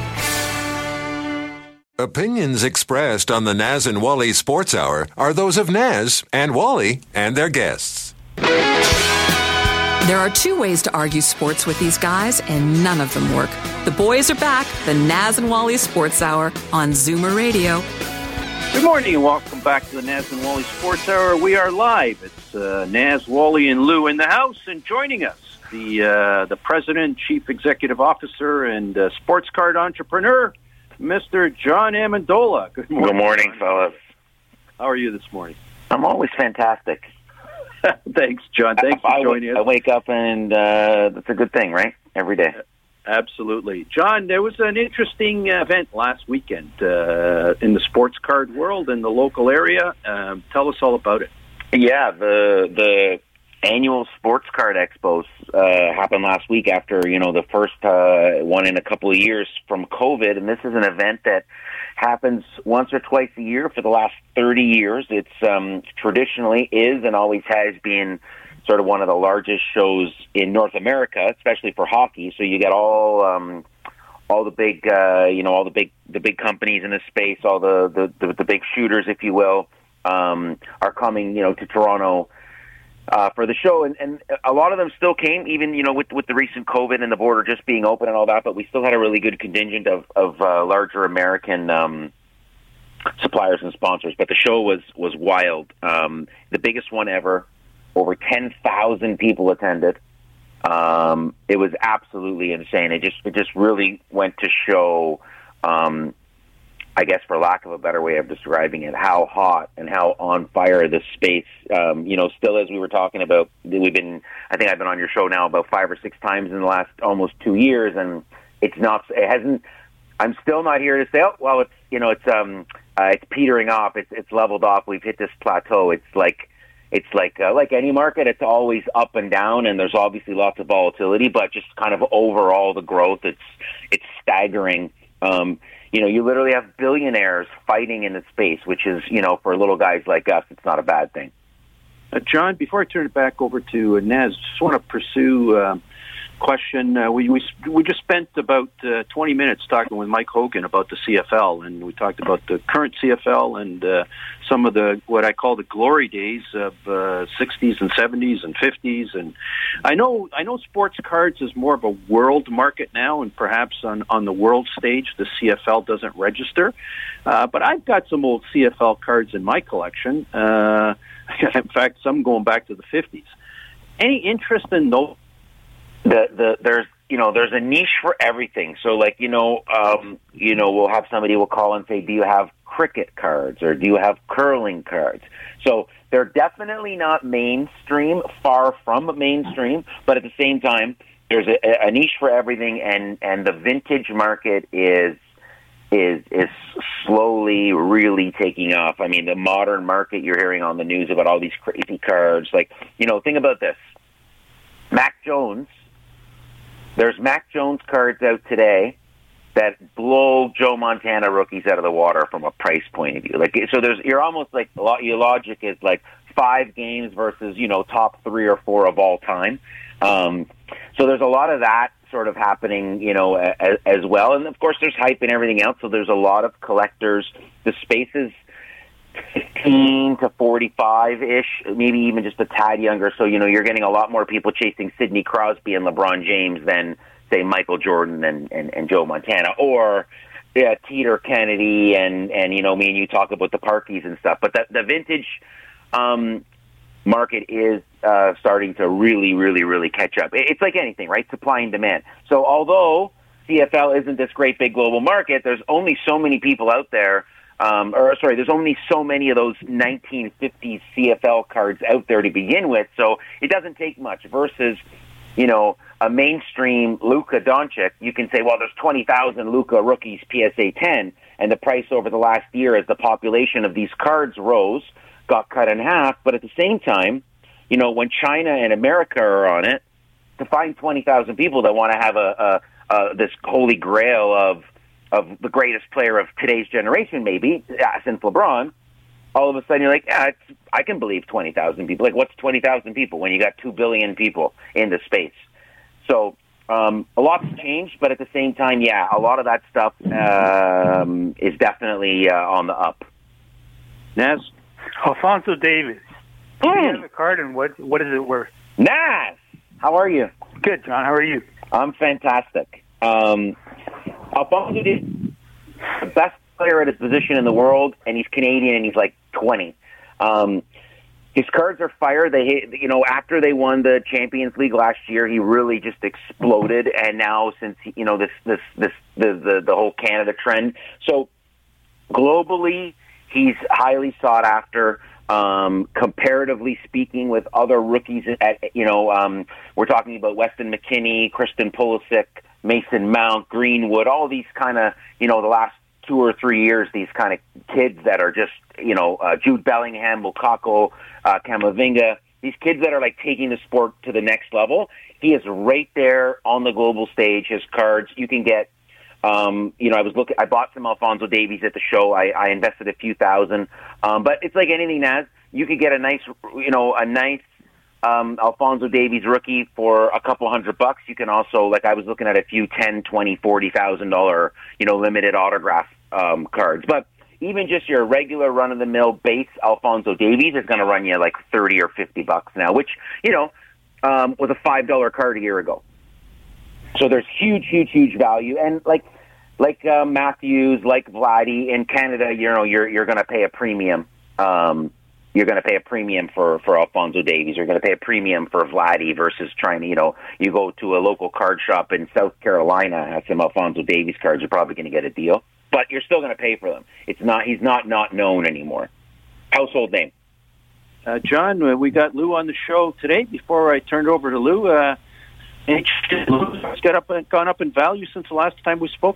Opinions expressed on the Naz and Wally Sports Hour are those of Naz and Wally and their guests. There are 2 ways to argue sports with these guys, and none of them work. The boys are back, the Naz and Wally Sports Hour on Zoomer Radio. Good morning and welcome back to the Naz and Wally Sports Hour. We are live. It's Naz, Wally, and Lou in the house, and joining us, the president, chief executive officer, and sports card entrepreneur, Mr. John Amendola. Good morning. Good morning, fellas. How are you this morning? I'm always fantastic. Thanks, John. Thanks for joining us. I wake up and that's a good thing, right? Every day. Absolutely. John, there was an interesting event last weekend in the sports card world in the local area. Tell us all about it. Yeah, the annual sports card expos happened last week after, the first one in a couple of years from COVID. And this is an event that happens once or twice a year for the last 30 years. It's traditionally is and always has been sort of one of the largest shows in North America, especially for hockey. So you get all the big, all the big companies in this space, all the big shooters, if you will, are coming, to Toronto for the show, and a lot of them still came, even with the recent COVID and the border just being open and all that. But we still had a really good contingent of larger American suppliers and sponsors. But the show was wild, the biggest one ever. Over 10,000 people attended. It was absolutely insane. It just really went to show, I guess, for lack of a better way of describing it, how hot and how on fire this space, still, as we were talking about, I think I've been on your show now about 5 or 6 times in the last almost 2 years, and I'm still not here to say, oh, well, it's petering off, it's leveled off, we've hit this plateau. It's like any market, it's always up and down, and there's obviously lots of volatility, but just kind of overall the growth, it's staggering. You literally have billionaires fighting in the space, which is, for little guys like us, it's not a bad thing. John, before I turn it back over to Naz, just want to pursue question. We just spent about 20 minutes talking with Mike Hogan about the CFL, and we talked about the current CFL and some of the what I call the glory days of 60s and 70s and 50s. And I know sports cards is more of a world market now, and perhaps on the world stage the CFL doesn't register. But I've got some old CFL cards in my collection. In fact, some going back to the 50s. Any interest in those? There's a niche for everything. So we'll have somebody will call and say, do you have cricket cards or do you have curling cards? So they're definitely not mainstream, far from mainstream, but at the same time, there's a niche for everything, and the vintage market is slowly really taking off. I mean, the modern market, you're hearing on the news about all these crazy cards. Think about this. Mac Jones. There's Mac Jones cards out today that blow Joe Montana rookies out of the water from a price point of view. You're almost like, your logic is like 5 games versus, top 3 or 4 of all time. So there's a lot of that sort of happening, as well. And of course there's hype and everything else. So there's a lot of collectors. The space is 15 to 45-ish, maybe even just a tad younger. So, you're getting a lot more people chasing Sidney Crosby and LeBron James than, say, Michael Jordan and Joe Montana, or Teeter Kennedy and me and you talk about the Parkies and stuff. But the vintage market is starting to really, really, really catch up. It's like anything, right? Supply and demand. So although CFL isn't this great big global market, there's only so many people out there. There's only so many of those 1950s CFL cards out there to begin with, so it doesn't take much. Versus, a mainstream Luka Doncic, you can say, well, there's 20,000 Luka rookies PSA 10, and the price over the last year as the population of these cards rose, got cut in half. But at the same time, when China and America are on it, to find 20,000 people that want to have this holy grail of the greatest player of today's generation, maybe, since LeBron, all of a sudden you're like, I can believe 20,000 people. Like, what's 20,000 people when you got 2 billion people in the space? So a lot's changed, but at the same time, a lot of that stuff is definitely on the up. Naz? Alphonso Davies. Do you have a card, and what is it worth? Naz! How are you? Good, John. How are you? I'm fantastic. Alphonso Davies, the best player at his position in the world, and he's Canadian, and he's like 20. His cards are fire. After they won the Champions League last year, he really just exploded. And now, since the whole Canada trend, so globally, he's highly sought after. Comparatively speaking, with other rookies, we're talking about Weston McKennie, Christian Pulisic, Mason Mount, Greenwood, all these kind of, the last 2 or 3 years, these kind of kids that are just, Jude Bellingham, Lukaku, Camavinga, these kids that are like taking the sport to the next level. He is right there on the global stage. His cards, you can get, I bought some Alphonso Davies at the show. I invested a few thousand. But it's like anything, Naz. You could get a nice Alphonso Davies rookie for a couple $100. You can also, I was looking at a few $10,000, $20,000, $40,000, limited autograph cards. But even just your regular run-of-the-mill base Alphonso Davies is going to run you like $30 or $50 now, which, was a $5 card a year ago. So there's huge, huge, huge value. And like Matthews, like Vladdy in Canada, you're going to pay a premium. You're going to pay a premium for Alphonso Davies. You're going to pay a premium for Vladdy versus trying to, you go to a local card shop in South Carolina, have some Alphonso Davies cards, you're probably going to get a deal. But you're still going to pay for them. He's not known anymore. Household name. John, we got Lou on the show today. Before I turn it over to Lou, Lou's gone up in value since the last time we spoke.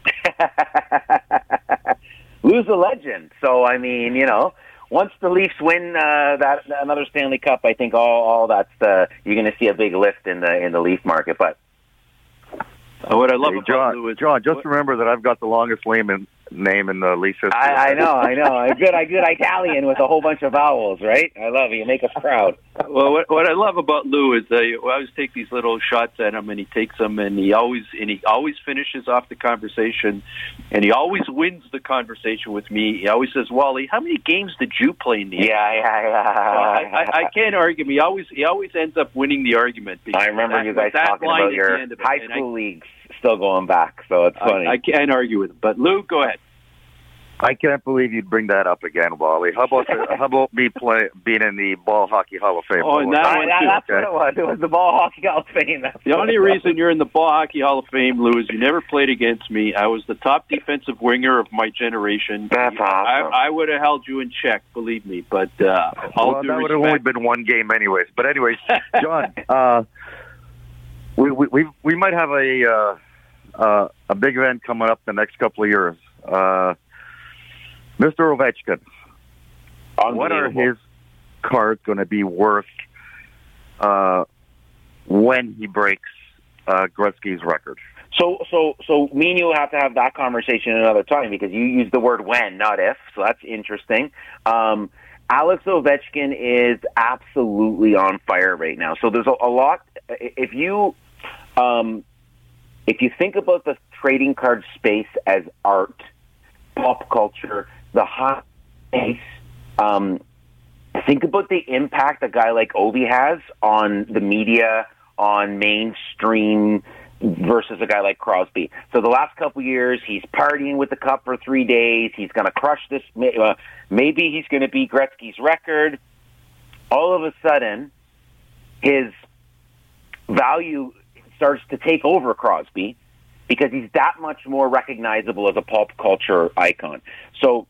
Lou's a legend. So, once the Leafs win another Stanley Cup, I think all that's you're going to see a big lift in the Leaf market. But What I love about Lou is... John, just remember that I've got the longest name in the league system. I know. A good Italian with a whole bunch of vowels, right? I love it. You make us proud. Well, what I love about Lou is I always take these little shots at him, and he takes them, and he always finishes off the conversation, and he always wins the conversation with me. He always says, "Wally, how many games did you play in the NBA?" Yeah. I can't argue. He always ends up winning the argument. I remember you guys talking about your high school leagues still going back, so it's funny. I can't argue with him. But Lou, go ahead. I can't believe you'd bring that up again, Wally. How about me being in the Ball Hockey Hall of Fame? Oh, that's what it was. It was the Ball Hockey Hall of Fame. The only reason you're in the Ball Hockey Hall of Fame, Lou, is you never played against me. I was the top defensive winger of my generation. That's awesome. I would have held you in check, believe me. But that would have only been one game, anyways. But anyways, John, we might have a big event coming up the next couple of years. Mr. Ovechkin, what are his cards going to be worth when he breaks Gretzky's record? So me and you will have to have that conversation another time because you used the word when, not if. So that's interesting. Alex Ovechkin is absolutely on fire right now. So there's a lot. If you think about the trading card space as art, pop culture, the hot space, think about the impact a guy like Ovi has on the media, on mainstream, versus a guy like Crosby. So the last couple of years, he's partying with the cup for 3 days. He's going to crush this. Maybe he's going to beat Gretzky's record. All of a sudden, his value starts to take over Crosby because he's that much more recognizable as a pop culture icon. So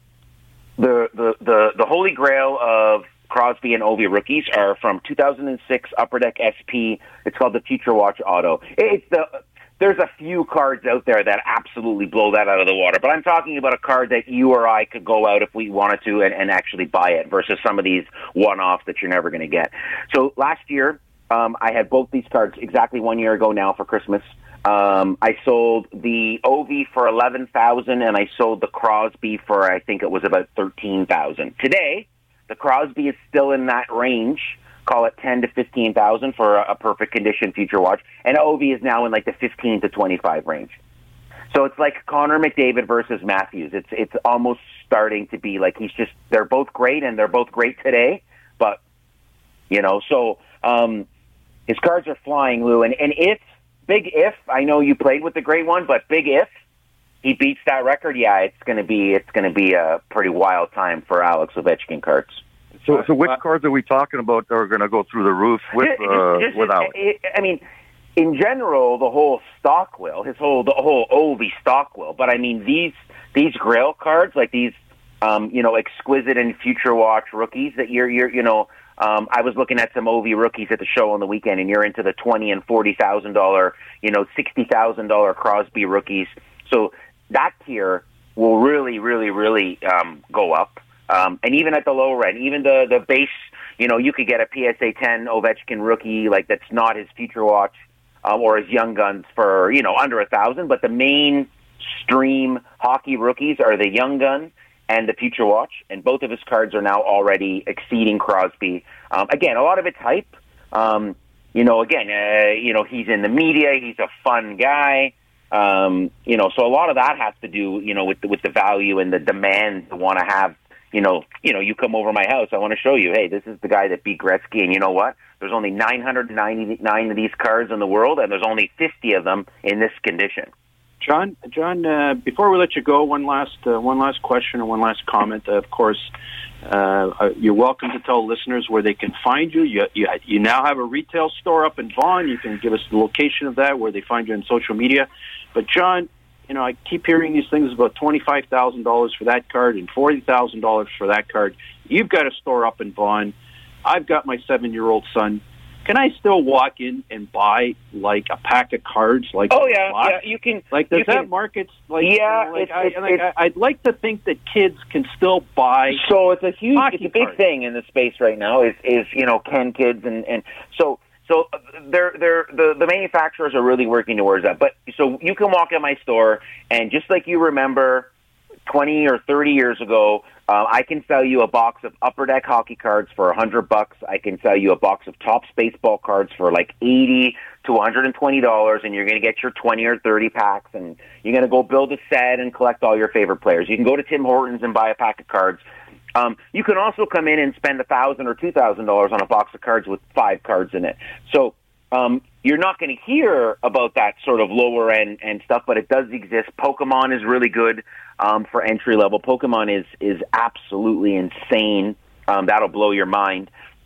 the holy grail of Crosby and Ovi rookies are from 2006 Upper Deck SP. It's called the Future Watch Auto. There's a few cards out there that absolutely blow that out of the water, but I'm talking about a card that you or I could go out if we wanted to and actually buy it versus some of these one-offs that you're never going to get. So last year, I had both these cards exactly 1 year ago now for Christmas. I sold the Ovi for $11,000 and I sold the Crosby for, I think it was about $13,000. Today, the Crosby is still in that range, call it $10,000 to $15,000 for a perfect condition Future Watch, and Ovi is now in like the $15,000 to $25,000 range. So it's like Connor McDavid versus Matthews. It's almost starting to be like they're both great and they're both great today, but so his cards are flying, Lou, and big if, I know you played with the great one, but big if he beats that record, yeah, it's going to be a pretty wild time for Alex Ovechkin cards. So which cards are we talking about that are going to go through the roof with Alex? I mean, in general, the whole stock will, the whole Ovi stock will, but I mean these Grail cards, like these, exquisite and Future Watch rookies that I was looking at some Ovi rookies at the show on the weekend, and you're into the $20,000 and $40,000, $60,000 Crosby rookies. So that tier will really, really, really go up. And even at the lower end, even the base, you could get a PSA 10 Ovechkin rookie like that's not his Future Watch or his Young Guns for under $1,000. But the mainstream hockey rookies are the Young Gun and the Future Watch, and both of his cards are now already exceeding Crosby. Again, a lot of it's hype. He's in the media. He's a fun guy. So a lot of that has to do, with the value and the demand to want to have, you come over my house. I want to show you, hey, this is the guy that beat Gretzky, and you know what? There's only 999 of these cards in the world, and there's only 50 of them in this condition. John, before we let you go, one last question and one last comment. Of course, you're welcome to tell listeners where they can find you. You now have a retail store up in Vaughan. You can give us the location of that, where they find you on social media. But John, I keep hearing these things about $25,000 for that card and $40,000 for that card. You've got a store up in Vaughan. I've got my 7-year-old son. Can I still walk in and buy like a pack of cards? You can. Like, does that market? Like, yeah, I'd like to think that kids can still buy. So it's a big thing in the space right now. Is can kids and so So the manufacturers are really working towards that. But so you can walk in my store, and just like you remember 20 or 30 years ago, I can sell you a box of Upper Deck hockey cards for $100. I can sell you a box of Topps baseball cards for like $80 to $120, and you're going to get your 20 or 30 packs, and you're going to go build a set and collect all your favorite players. You can go to Tim Hortons and buy a pack of cards. You can also come in and spend $1,000 or $2,000 on a box of cards with 5 cards in it. So you're not going to hear about that sort of lower end stuff, but it does exist. Pokemon is really good for entry level. Pokemon is absolutely insane. That'll blow your mind.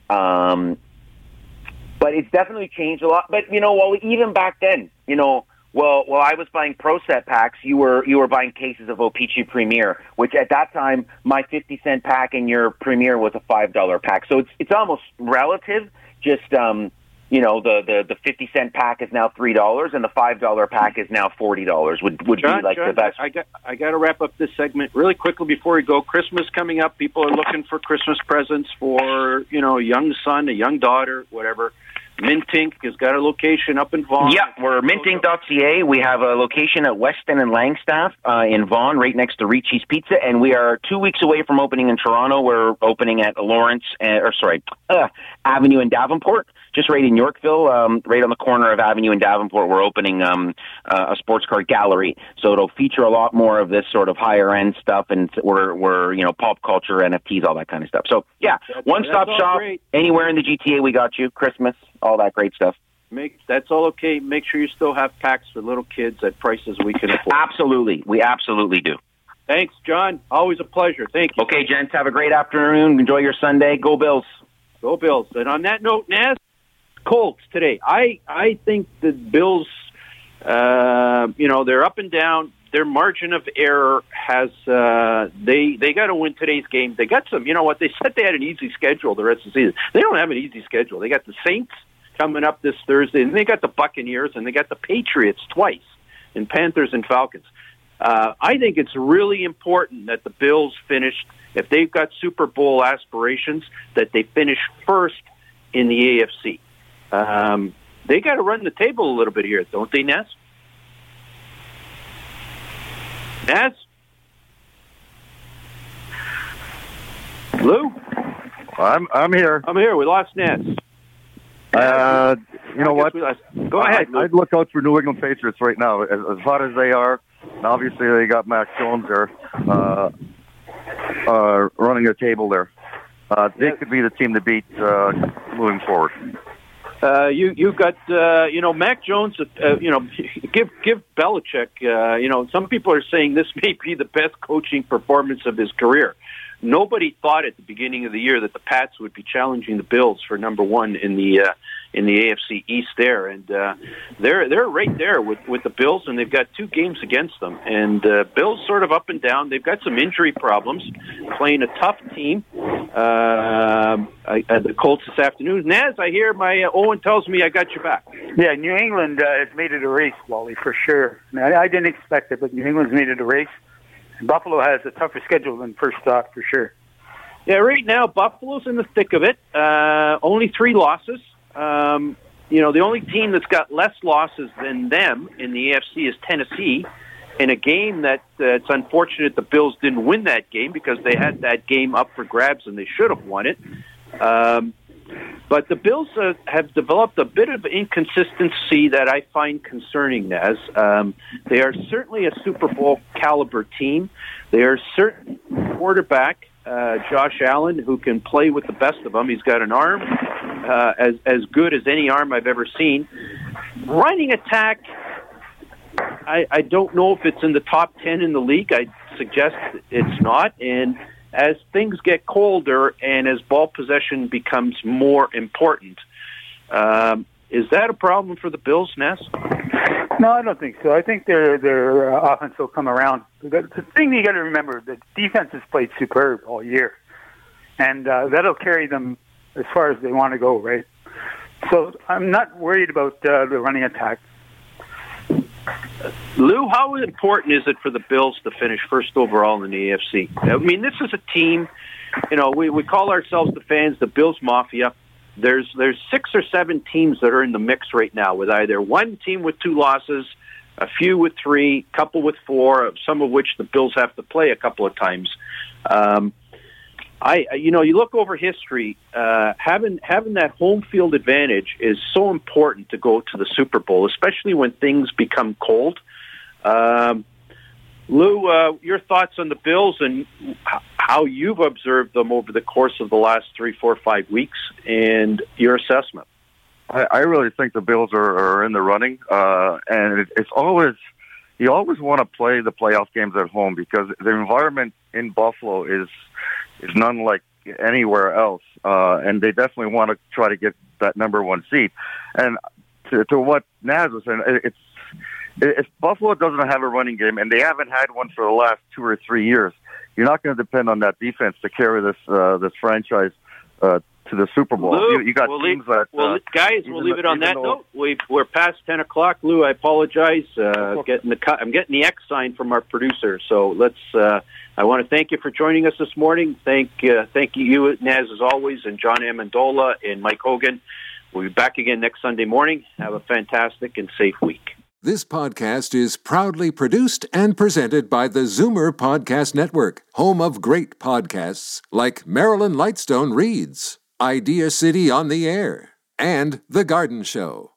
But it's definitely changed a lot. But even back then, while I was buying Pro Set packs, you were buying cases of O-Pee-Chee Premier, which at that time my 50-cent pack and your Premier was a $5 pack. So it's almost relative. Just the 50-cent pack is now $3, and the $5 pack is now $40. Would John, be like John, the best. I got to wrap up this segment really quickly before we go. Christmas coming up. People are looking for Christmas presents for a young son, a young daughter, whatever. Mint Ink has got a location up in Vaughan. Yeah, we're mintink.ca. We have a location at Weston and Langstaff in Vaughan, right next to Ricci's Pizza, and we are 2 weeks away from opening in Toronto. We're opening at Avenue in Davenport, just right in Yorkville, right on the corner of Avenue and Davenport. We're opening a sports card gallery, so it'll feature a lot more of this sort of higher end stuff, and we're pop culture, NFTs, all that kind of stuff. So yeah, one-stop shop great. Anywhere in the GTA. We got you. Christmas, all that great stuff. That's all okay. Make sure you still have packs for little kids at prices we can afford. Absolutely. We absolutely do. Thanks, John. Always a pleasure. Thank you. Okay, gents, have a great afternoon. Enjoy your Sunday. Go Bills. Go Bills. And on that note, Naz, Colts today. I think the Bills, they're up and down. Their margin of error has, they got to win today's game. They got some, they said they had an easy schedule the rest of the season. They don't have an easy schedule. They got the Saints coming up this Thursday, and they got the Buccaneers, and they got the Patriots twice, and Panthers and Falcons. I think it's really important that the Bills finished, if they've got Super Bowl aspirations, that they finish first in the AFC. They got to run the table a little bit here, don't they, Naz? Naz? Lou? I'm here. I'm here. We lost Naz. You know what? Go ahead. I'd look out for New England Patriots right now. As hot as they are, and obviously they got Mac Jones there running the table there. They could be the team to beat moving forward. You got Mac Jones. Give Belichick. Some people are saying this may be the best coaching performance of his career. Nobody thought at the beginning of the year that the Pats would be challenging the Bills for number one in the AFC East there, and they're right there with the Bills, and they've got 2 games against them. And Bills sort of up and down. They've got some injury problems, playing a tough team. The Colts this afternoon. Naz, I hear my Owen tells me I got your back. Yeah, New England has made it a race, Wally, for sure. I didn't expect it, but New England's made it a race. Buffalo has a tougher schedule than first thought, for sure. Yeah, right now, Buffalo's in the thick of it. Only 3 losses. The only team that's got less losses than them in the AFC is Tennessee, in a game that it's unfortunate the Bills didn't win that game because they had that game up for grabs and they should have won it. But the Bills have developed a bit of inconsistency that I find concerning, Naz. They are certainly a Super Bowl caliber team. They are certain quarterback, Josh Allen, who can play with the best of them. He's got an arm as good as any arm I've ever seen. Running attack, I don't know if it's in the top 10 in the league. I suggest it's not. And as things get colder and as ball possession becomes more important, is that a problem for the Bills, Ness? No, I don't think so. I think their offense will come around. The thing you got to remember, the defense has played superb all year, and that'll carry them as far as they want to go, right? So I'm not worried about the running attack. Lou, how important is it for the Bills to finish first overall in the AFC? I mean, this is a team, we call ourselves the fans the Bills Mafia. there's 6 or 7 teams that are in the mix right now, with either one team with 2 losses, a few with 3, a couple with 4, some of which the Bills have to play a couple of times. You look over history, having that home field advantage is so important to go to the Super Bowl, especially when things become cold. Lou, your thoughts on the Bills and how you've observed them over the course of the last 3, 4, 5 weeks, and your assessment. I really think the Bills are in the running, and it's always, you always want to play the playoff games at home because the environment in Buffalo is none like anywhere else, and they definitely want to try to get that number 1 seed. And to what Naz was saying, if Buffalo doesn't have a running game, and they haven't had one for the last 2 or 3 years, you're not going to depend on that defense to carry this franchise to the Super Bowl. Lou, you got teams that... guys, we'll leave it on that note. We're past 10 o'clock. Lou, I apologize. I'm getting the X sign from our producer. So I want to thank you for joining us this morning. Thank you, Naz, as always, and John Amendola and Mike Hogan. We'll be back again next Sunday morning. Have a fantastic and safe week. This podcast is proudly produced and presented by the Zoomer Podcast Network, home of great podcasts like Marilyn Lightstone Reads, Idea City on the Air, and The Garden Show.